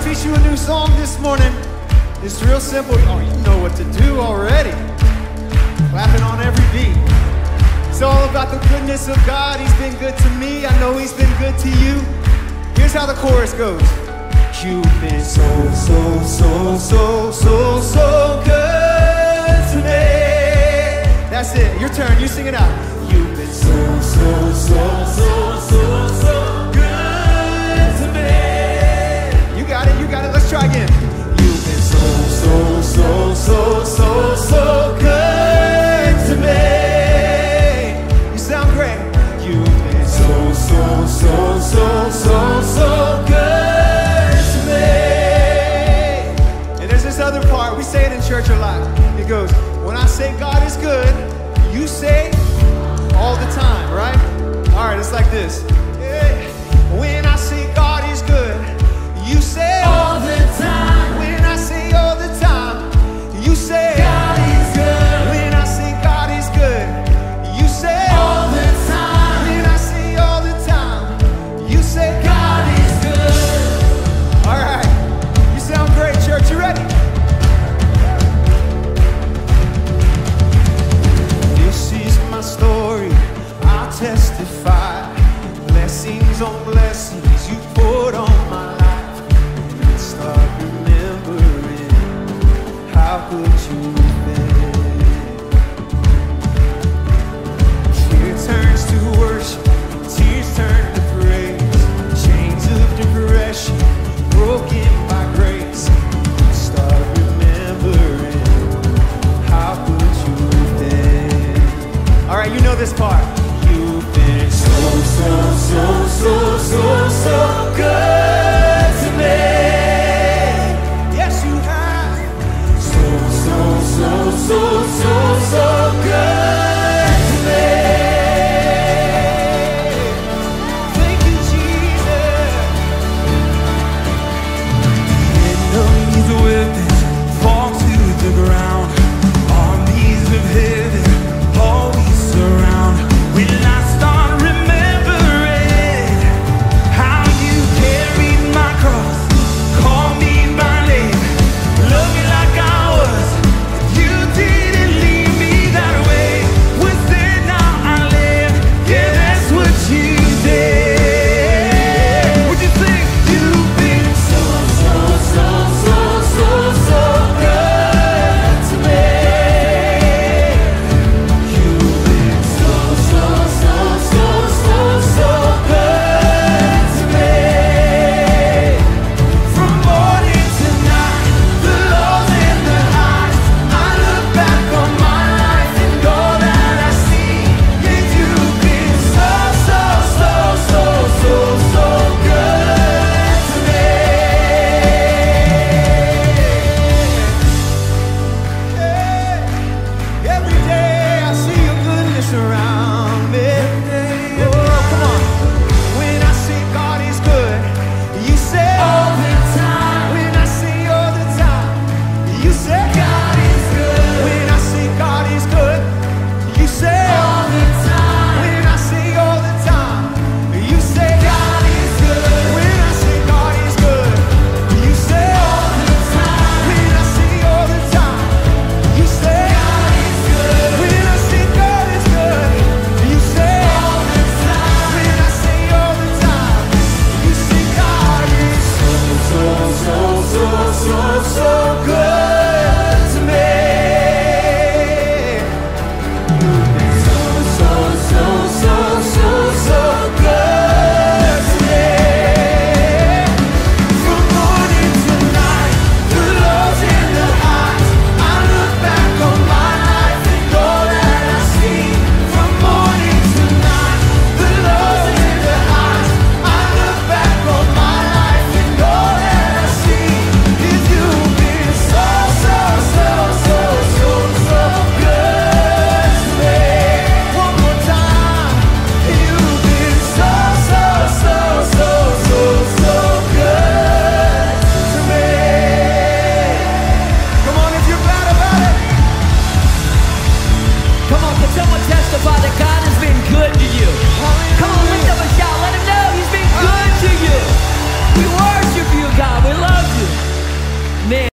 teach you a new song this morning. It's real simple. Oh, you know what to do already. Clapping on every beat. It's all about the goodness of God. He's been good to me. I know he's been good to you. Here's how the chorus goes. You've been so good to me. That's it. Your turn. You sing it out. You've been so good to me. You got it. You got it. Let's try again. You've been so good to me. You sound great. You've been so good to me. And there's this other part. We say it in church a lot. It goes, when I say God is good, you say all the time, right? All right, it's like this. When I say God is good, you say all the time. When I say all the time, you say God is good. When I say God is good, you say all the time. When I say all the time, you say God is good. All right, you sound great, church. You ready? This is my story. I'll testify. Blessings on blessings you poured on